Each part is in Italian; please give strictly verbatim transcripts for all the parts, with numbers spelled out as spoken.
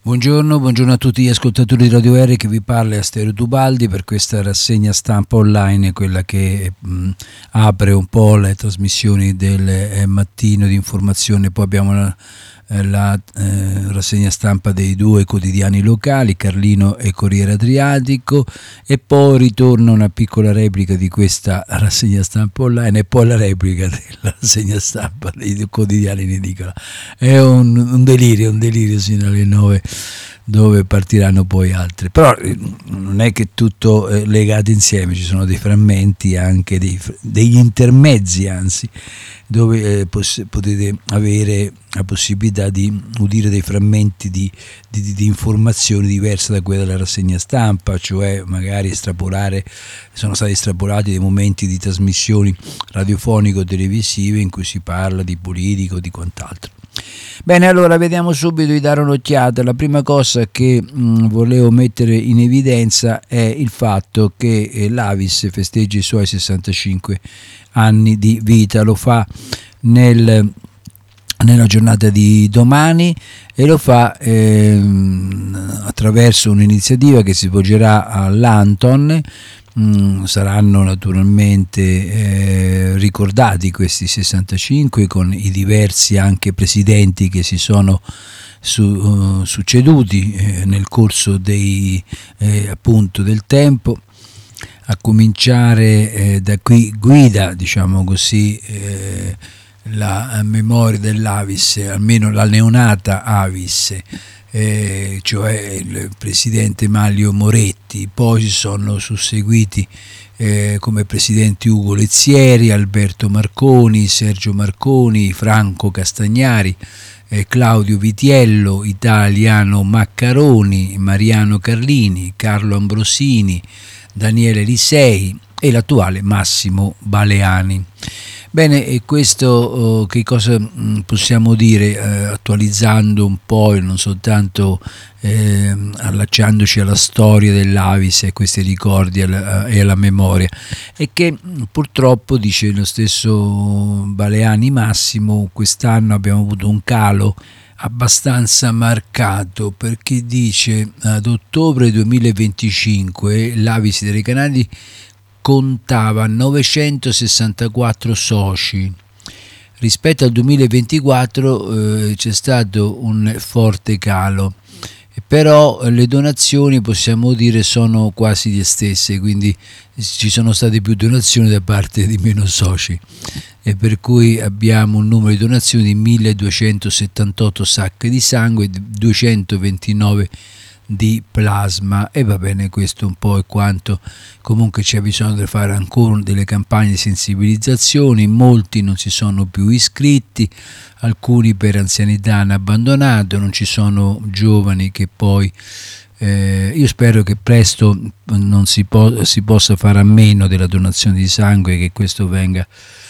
Buongiorno, buongiorno a tutti gli ascoltatori di Radio R, che vi parla Astero Tubaldi per questa rassegna stampa online, quella che mh, apre un po' le trasmissioni del eh, mattino di informazione. Poi abbiamo la, eh, la eh, rassegna stampa dei due quotidiani locali, Carlino e Corriere Adriatico, e poi ritorna una piccola replica di questa rassegna stampa online e poi la replica della rassegna stampa dei quotidiani in edicola. È un, un delirio, un delirio sino alle nove, dove partiranno poi altre, però non è che tutto è legato insieme, ci sono dei frammenti, anche dei, degli intermezzi, anzi, dove eh, poss- potete avere la possibilità di udire dei frammenti di, di, di informazioni diverse da quella della rassegna stampa, cioè magari estrapolare, sono stati estrapolati dei momenti di trasmissioni radiofonico-televisive in cui si parla di politica o di quant'altro. Bene, allora vediamo subito di dare un'occhiata. La prima cosa che mh, volevo mettere in evidenza è il fatto che eh, l'Avis festeggia i suoi sessantacinque anni di vita. Lo fa nel, nella giornata di domani e lo fa ehm, attraverso un'iniziativa che si svolgerà all'Anton. Mm, saranno naturalmente eh, ricordati questi sessantacinque con i diversi anche presidenti che si sono su, uh, succeduti eh, nel corso dei, eh, appunto del tempo, a cominciare eh, da qui guida, diciamo così, eh, la memoria dell'Avis, almeno la neonata Avis, Eh, cioè il presidente Mario Moretti. Poi si sono susseguiti eh, come presidenti Ugo Lezzieri, Alberto Marconi, Sergio Marconi, Franco Castagnari, eh, Claudio Vitiello, Italiano Maccaroni, Mariano Carlini, Carlo Ambrosini, Daniele Lisei e l'attuale Massimo Baleani. Bene, e questo oh, che cosa mh, possiamo dire eh, attualizzando un po' e non soltanto eh, allacciandoci alla storia dell'Avis e questi ricordi alla, e alla memoria, è che mh, purtroppo, dice lo stesso Baleani Massimo, quest'anno abbiamo avuto un calo abbastanza marcato, perché dice ad ottobre duemilaventicinque l'Avis dei Recanati contava novecentosessantaquattro soci. Rispetto al duemilaventiquattro eh, c'è stato un forte calo, però le donazioni possiamo dire sono quasi le stesse, quindi ci sono state più donazioni da parte di meno soci, e per cui abbiamo un numero di donazioni di milleduecentosettantotto sacche di sangue e duecentoventinove di plasma. E va bene, questo un po' è quanto. Comunque c'è bisogno di fare ancora delle campagne di sensibilizzazione, molti non si sono più iscritti, alcuni per anzianità hanno abbandonato, non ci sono giovani che poi eh, io spero che presto non si, po- si possa fare a meno della donazione di sangue, che questo venga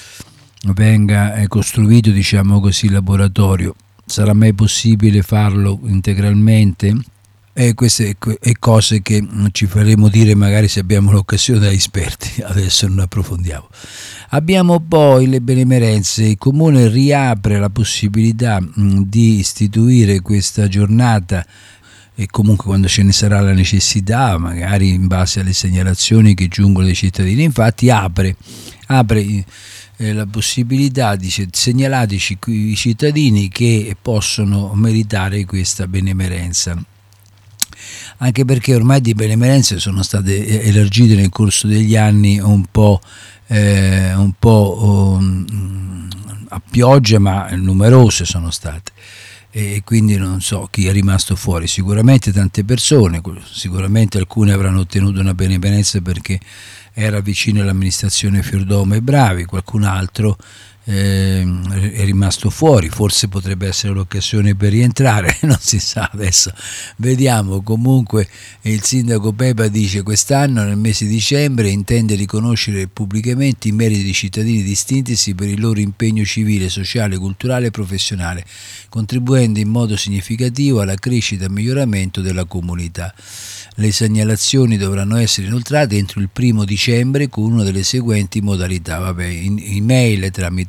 venga eh, costruito, diciamo così, laboratorio. Sarà mai possibile farlo integralmente? E queste e cose che ci faremo dire magari se abbiamo l'occasione da esperti, adesso non approfondiamo. Abbiamo poi le benemerenze. Il Comune riapre la possibilità mh, di istituire questa giornata, e comunque quando ce ne sarà la necessità, magari in base alle segnalazioni che giungono dai cittadini. Infatti apre, apre eh, la possibilità, dice, segnalateci i cittadini che possono meritare questa benemerenza. Anche perché ormai di benemerenze sono state elargite nel corso degli anni un po', eh, un po' um, a pioggia, ma numerose sono state, e quindi non so chi è rimasto fuori. Sicuramente tante persone, sicuramente alcune avranno ottenuto una benemerenza perché era vicino all'amministrazione Fiordome e Bravi, qualcun altro Eh, è rimasto fuori, forse potrebbe essere l'occasione per rientrare, non si sa, adesso vediamo. Comunque il sindaco Pepa dice: quest'anno nel mese di dicembre intende riconoscere pubblicamente i meriti di cittadini distintisi per il loro impegno civile, sociale, culturale e professionale, contribuendo in modo significativo alla crescita e al miglioramento della comunità. Le segnalazioni dovranno essere inoltrate entro il primo dicembre con una delle seguenti modalità: vabbè, in, email tramite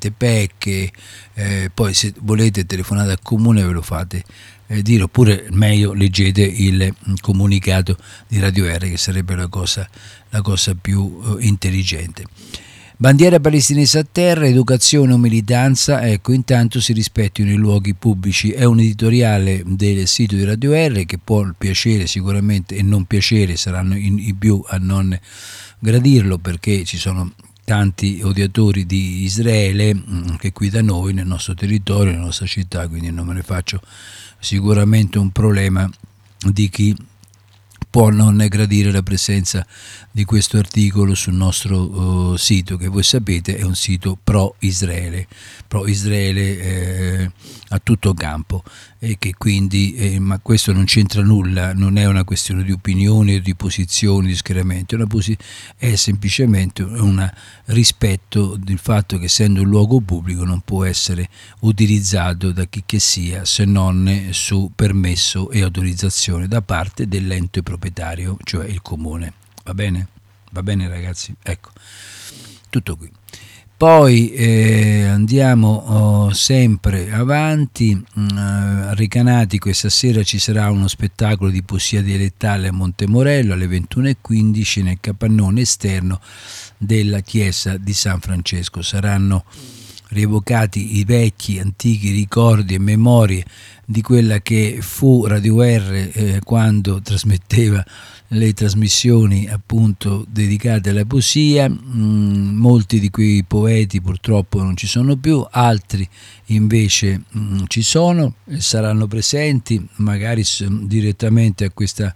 avete pecche, eh, poi se volete telefonate al comune ve lo fate eh, dire, oppure meglio leggete il comunicato di Radio R, che sarebbe la cosa, la cosa più eh, intelligente. Bandiera palestinese a terra, educazione o militanza, ecco, intanto si rispettino i luoghi pubblici. È un editoriale del sito di Radio R che può piacere sicuramente e non piacere, saranno i più a non gradirlo, perché ci sono tanti odiatori di Israele che qui da noi, nel nostro territorio, nella nostra città, quindi non me ne faccio sicuramente un problema di chi può non gradire la presenza di questo articolo sul nostro uh, sito, che voi sapete è un sito pro-Israele, pro-Israele eh, a tutto campo, e che quindi, eh, ma questo non c'entra nulla, non è una questione di opinioni o di posizioni, di schieramenti, è, una posi- è semplicemente un rispetto del fatto che, essendo un luogo pubblico, non può essere utilizzato da chi che sia, se non su permesso e autorizzazione da parte dell'ente proprietario, cioè il comune. Va bene? Va bene ragazzi? Ecco, tutto qui. Poi eh, andiamo oh, sempre avanti, uh, Recanati. Questa sera ci sarà uno spettacolo di poesia dialettale a Montemorello alle ventuno e quindici nel capannone esterno della chiesa di San Francesco. Saranno rievocati i vecchi, antichi ricordi e memorie di quella che fu Radio R eh, quando trasmetteva le trasmissioni appunto dedicate alla poesia. Mm, molti di quei poeti purtroppo non ci sono più, altri invece mm, ci sono e saranno presenti magari direttamente a questa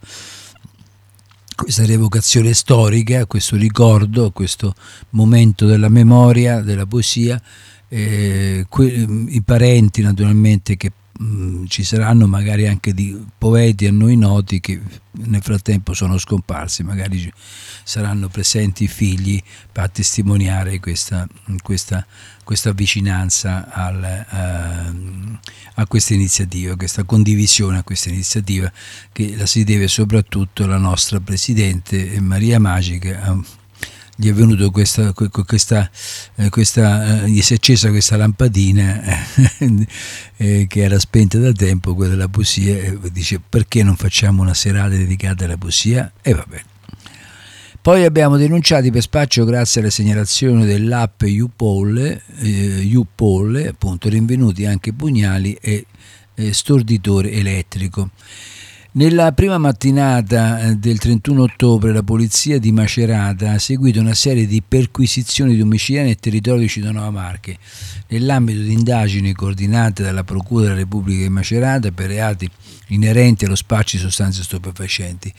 questa rievocazione storica, a questo ricordo, a questo momento della memoria, della poesia. Eh, que- i parenti naturalmente che mh, ci saranno magari anche di poeti a noi noti che nel frattempo sono scomparsi, magari saranno presenti i figli per testimoniare questa, questa, questa vicinanza al, a, a questa iniziativa, questa condivisione a questa iniziativa, che la si deve soprattutto alla nostra Presidente Maria Magica. Gli è venuto questa, questa, questa gli si è accesa questa lampadina eh, che era spenta da tempo, quella della poesia, e dice: perché non facciamo una serata dedicata alla poesia? E va bene. Poi abbiamo denunciati per spaccio grazie alla segnalazione dell'app YouPoll, eh, YouPoll, appunto, rinvenuti anche pugnali e eh, storditore elettrico. Nella prima mattinata del trentuno ottobre la polizia di Macerata ha seguito una serie di perquisizioni domiciliari nel territorio di Cittadinova Marche, nell'ambito di indagini coordinate dalla Procura della Repubblica di Macerata per reati inerenti allo spaccio di sostanze stupefacenti.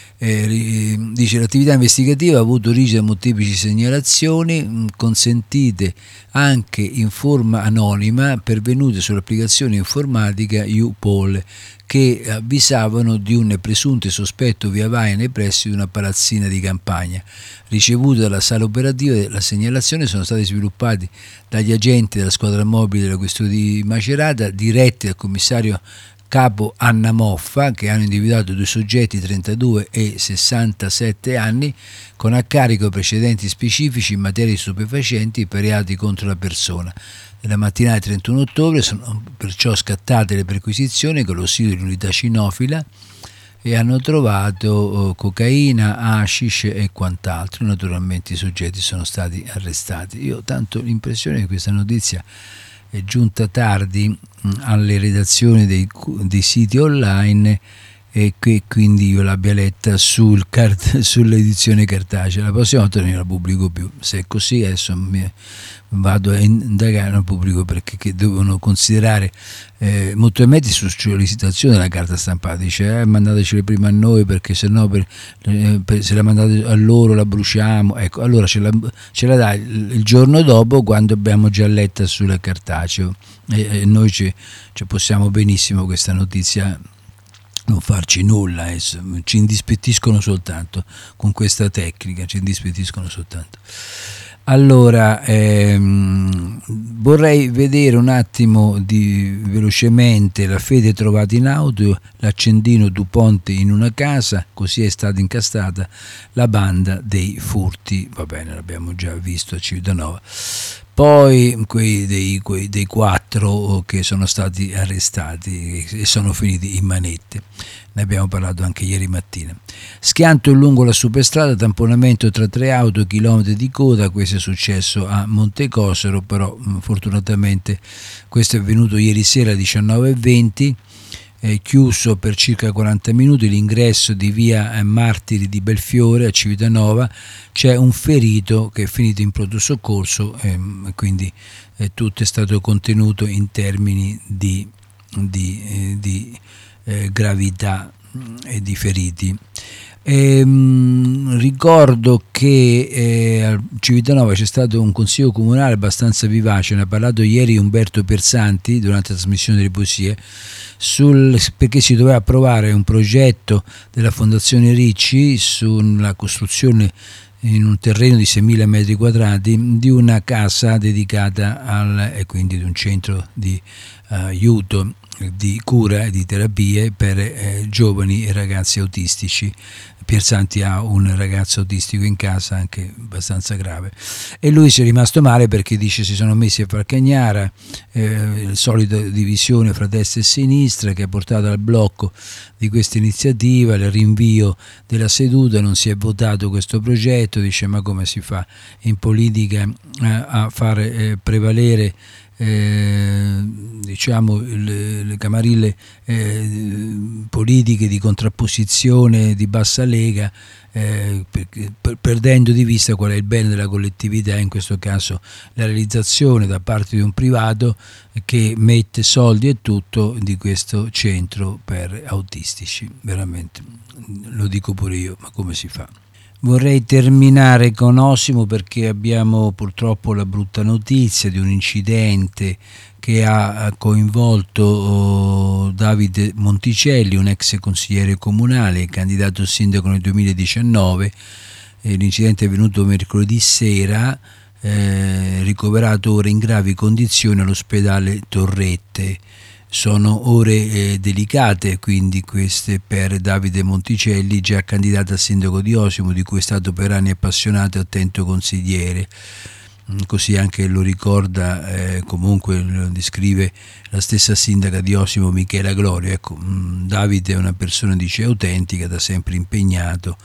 Eh, dice: l'attività investigativa ha avuto origine da molteplici segnalazioni mh, consentite anche in forma anonima, pervenute sull'applicazione informatica YouPoll, che avvisavano di un presunto sospetto via vai nei pressi di una palazzina di campagna. Ricevuta dalla sala operativa, la segnalazione sono stati sviluppati dagli agenti della squadra mobile della questura di Macerata, diretti dal commissario capo Anna Moffa, che hanno individuato due soggetti, trentadue e sessantasette anni, con a carico precedenti specifici in materia di stupefacenti per reati contro la persona. Nella mattinata del trentuno ottobre sono perciò scattate le perquisizioni con l'ausilio dell'unità cinofila e hanno trovato oh, cocaina, hashish e quant'altro. Naturalmente i soggetti sono stati arrestati. Io ho tanto l'impressione che questa notizia è giunta tardi mh, alle redazioni dei, dei siti online e che quindi io l'abbia letta sul cart- sull'edizione cartacea. La prossima volta non la pubblico più. Se è così adesso mi vado a indagare, non pubblico, perché che devono considerare eh, molto metti su sollecitazione della carta stampata. Dice eh, mandatecele prima a noi, perché se no per, eh, per, se la mandate a loro la bruciamo. Ecco, allora ce la, ce la dai il, il giorno dopo, quando abbiamo già letta sul cartaceo, e, e noi ci, ci possiamo benissimo questa notizia non farci nulla, eh, ci indispettiscono soltanto con questa tecnica, ci indispettiscono soltanto. Allora, ehm, vorrei vedere un attimo di, velocemente la fede trovata in auto, l'accendino DuPont in una casa, così è stata incastata la banda dei furti. Va bene, l'abbiamo già visto a Civitanova. poi quei dei, quei dei quattro che sono stati arrestati e sono finiti in manette. Ne abbiamo parlato anche ieri mattina. Schianto lungo la superstrada, tamponamento tra tre auto, chilometri di coda. Questo è successo a Montecosero, però fortunatamente questo è avvenuto ieri sera alle diciannove e venti. È chiuso per circa quaranta minuti l'ingresso di via Martiri di Belfiore a Civitanova. C'è un ferito che è finito in pronto soccorso, e quindi eh, tutto è stato contenuto in termini di, di, eh, di eh, gravità e di feriti. E, mh, ricordo che eh, a Civitanova c'è stato un consiglio comunale abbastanza vivace, ne ha parlato ieri Umberto Persanti durante la trasmissione delle poesie, sul, perché si doveva approvare un progetto della Fondazione Ricci sulla costruzione in un terreno di seimila metri quadrati di una casa dedicata al, e quindi di un centro di uh, aiuto, di cura e di terapie per eh, giovani e ragazzi autistici. Piersanti ha un ragazzo autistico in casa, anche abbastanza grave, e lui si è rimasto male perché dice si sono messi a far cagnara, eh, la solita divisione fra destra e sinistra che ha portato al blocco di questa iniziativa, il rinvio della seduta, non si è votato questo progetto. Dice ma come si fa in politica eh, a far eh, prevalere Eh, diciamo le, le camarille eh, politiche di contrapposizione di bassa lega, eh, per, per, perdendo di vista qual è il bene della collettività, in questo caso la realizzazione da parte di un privato che mette soldi e tutto di questo centro per autistici. Veramente lo dico pure io, ma come si fa? Vorrei terminare con Osimo perché abbiamo purtroppo la brutta notizia di un incidente che ha coinvolto Davide Monticelli, un ex consigliere comunale, candidato sindaco nel duemiladiciannove. L'incidente è avvenuto mercoledì sera, eh, ricoverato ora in gravi condizioni all'ospedale Torrette. Sono ore eh, delicate quindi queste per Davide Monticelli, già candidato a sindaco di Osimo, di cui è stato per anni appassionato e attento consigliere. Così anche lo ricorda, eh, comunque lo descrive la stessa sindaca di Osimo, Michela Gloria. Ecco, Davide è una persona, dice, autentica, da sempre impegnato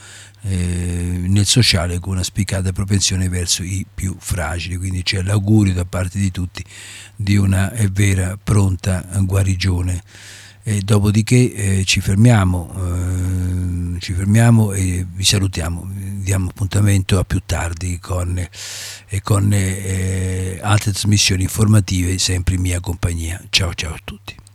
eh, nel sociale, con una spiccata propensione verso i più fragili, quindi c'è l'augurio da parte di tutti di una eh, vera pronta guarigione. E dopodiché eh, ci fermiamo eh, ci fermiamo e vi salutiamo, vi diamo appuntamento a più tardi con, eh, con eh, altre trasmissioni informative sempre in mia compagnia. Ciao ciao a tutti.